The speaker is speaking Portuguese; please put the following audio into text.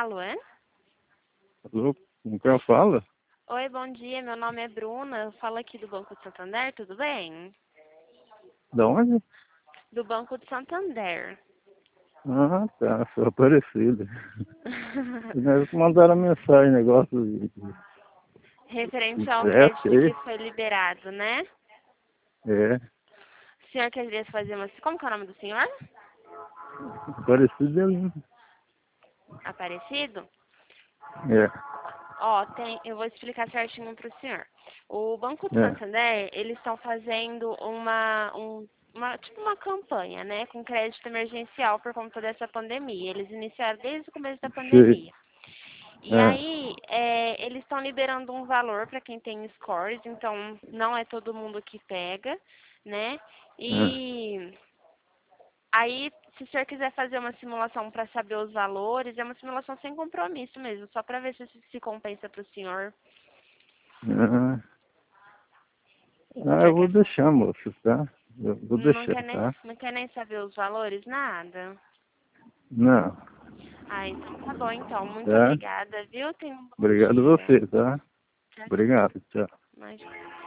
Alô? Alô, com quem eu falo? Oi, bom dia. Meu nome é Bruna. Eu falo aqui do Banco de Santander, tudo bem? Da onde? Do Banco de Santander. Ah, tá, sou Aparecida. Eles mandaram mensagem, negócio de Referente ao crédito crédito aí. que foi liberado, né? É, O senhor queria fazer uma... Como que é o nome do senhor? Aparecida é lindo. Aparecido? É, Ó, eu vou explicar certinho para o senhor. O Banco de é, Santander, eles estão fazendo tipo uma campanha, né, com crédito emergencial por conta dessa pandemia. Eles iniciaram desde o começo da sei. pandemia. E É, aí, eles estão liberando um valor para quem tem scores, então não é todo mundo que pega, né? é. E aí, se o senhor quiser fazer uma simulação para saber os valores, é uma simulação sem compromisso mesmo, só para ver se compensa para o senhor. Ah, O eu senhor vou quer, deixar, moço, tá? Eu vou deixar, tá? não quer nem saber os valores? Nada. Não, Ah, então tá bom, então. Muito tá? obrigada, viu? Tenha um bom Obrigado a dia. você, tá? Tchau, tchau. Obrigado, tchau. Imagina.